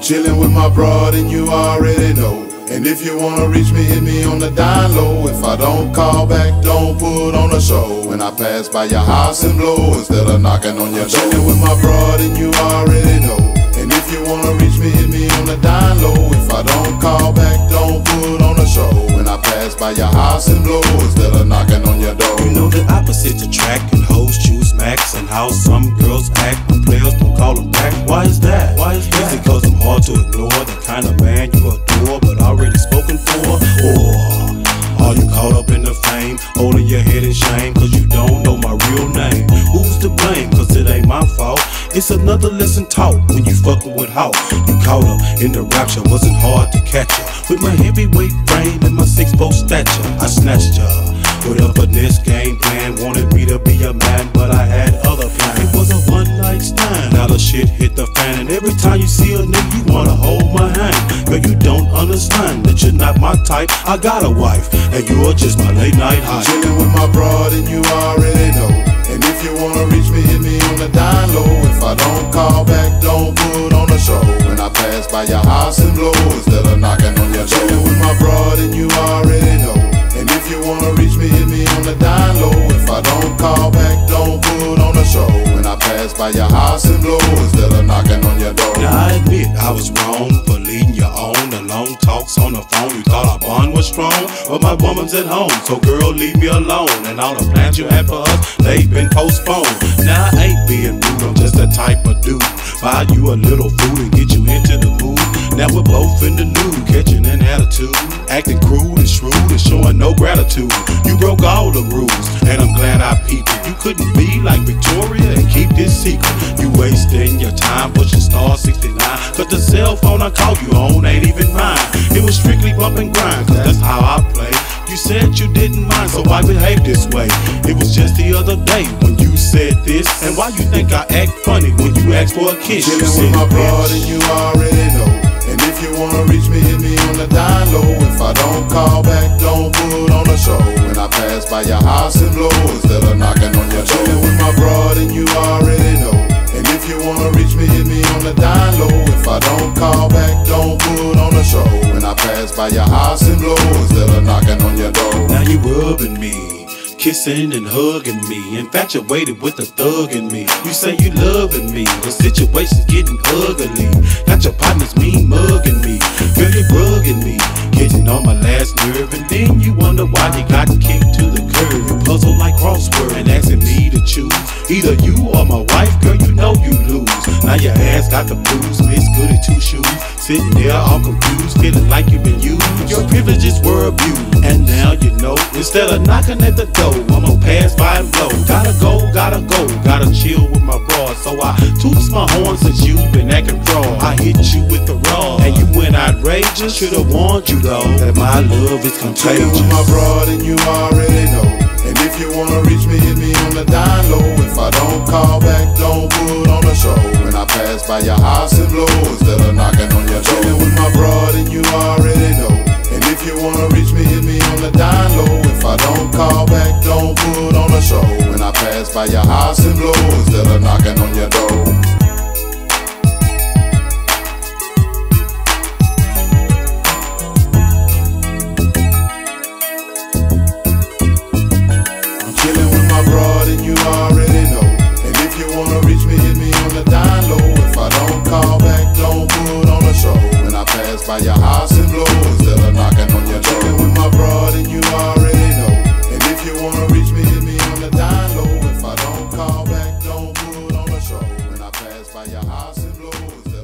chillin' with my broad and you already know. And if you wanna reach me, hit me on the down low. If I don't call back, don't put on a show. When I pass by your house and blow, instead of knocking on your door. Chillin' with my broad and you already know. And if you wanna reach me, hit me on the down low. If I don't call back, don't put on a show. When I pass by your house and blow, instead of knocking on your door. You know the opposites attract, and hoes choose max, and how some girls act when players don't call them back. Why is that? Is it cause I'm hard to ignore, the kind of man you adore but already spoken for? Or are you caught up in the fame, holding your head in shame cause you don't know my real name? Who's to blame? Cause it ain't my fault. It's another lesson taught when you fucking with Hawk. You caught up in the rapture, wasn't hard to catch ya. With my heavyweight frame and my 6'4" stature, I snatched ya with a finesse game plan. Wanted me to be a man, but I had other plans. It was a one-night stand. Now the shit hit the fan, and every time you see a nigga, you wanna hold my hand. Girl, you don't understand that you're not my type. I got a wife, and you're just my late-night high. Chillin' with my broad, and you already know. And if you wanna reach me, hit me on the down low. If I don't call back, don't put on a show. When I pass by your house and blow, instead of knocking on your door. Chillin' with my broad, and you already know. And if you wanna reach me, hit me on the down low. If I don't call back, don't put on a show. When I pass by your house and blow, instead of knocking on your door. Now I admit I was wrong for leading you on. The long talks on the phone, you thought our bond was strong, but my woman's at home, so girl, leave me alone. And all the plans you had for us, they've been postponed. Now I ain't being rude, I'm just the type of dude. Buy you a little food and get you into the mood. Now we're both in the nude, catching an attitude, acting crude and shrewd and showing no gratitude. You broke all the rules, and I'm glad I peeped it. You couldn't be like Victoria and keep this secret. You wasting your time pushing star 69, cause the cell phone I call you on ain't even mine. It was strictly bump and grind, cause that's how I play. You said you didn't mind, so I behave this way. It was just the other day when you said this. And why you think I act funny when you ask for a kiss? Chillin' with my broad and you already know. And if you wanna reach me, hit me on the down low. If I don't call back, don't put on a show. When I pass by your house and blow, instead of knocking on your door. Chillin' with my broad and you already know. And if you wanna reach me, hit me on the down low. If I don't call back, don't put on a show. When I pass by your house and blow, instead of knocking on your door. Now you rubbing me, kissing and hugging me, infatuated with the thug in me. You say you loving me, the situation's getting ugly. Got your partners mean mugging me, girl you bugging me, getting on my last nerve. And then you wonder why you got kicked to the curb. You puzzle like crossword and asking me to choose either you or my wife. Girl, you know you lose. Now your ass got the blues, Miss Goody Two Shoes, sitting there all confused, feeling like you've been used. Your privileges were abused, and now you know. Instead of knocking at the door, I'ma pass by and blow. Gotta go, gotta chill with my broad. So I toots my horn since you been acting fraud. I hit you with the rod, and you went outrageous. Should've warned you though, that my love is contagious. With my broad and you already know. And if you wanna reach me, hit me on the down low. If I don't call back, don't put on a show. When I pass by your house and blow, instead of knocking on your door. Chillin' with my broad and you already know. And if you wanna reach me, hit me on the down low. If I don't call back, don't put on a show. When I pass by your house and blow, instead of knocking on your door. Chillin' with my broad and you already know. And if you wanna reach me, hit me on the down low. If I don't call back, don't put on a show. When I pass by your house and blow, instead of knocking on your door. Chillin' with my broad and you already know. And if you wanna reach me, hit me on the down low. If I don't call back, don't put on a show. When I pass by your house and blow,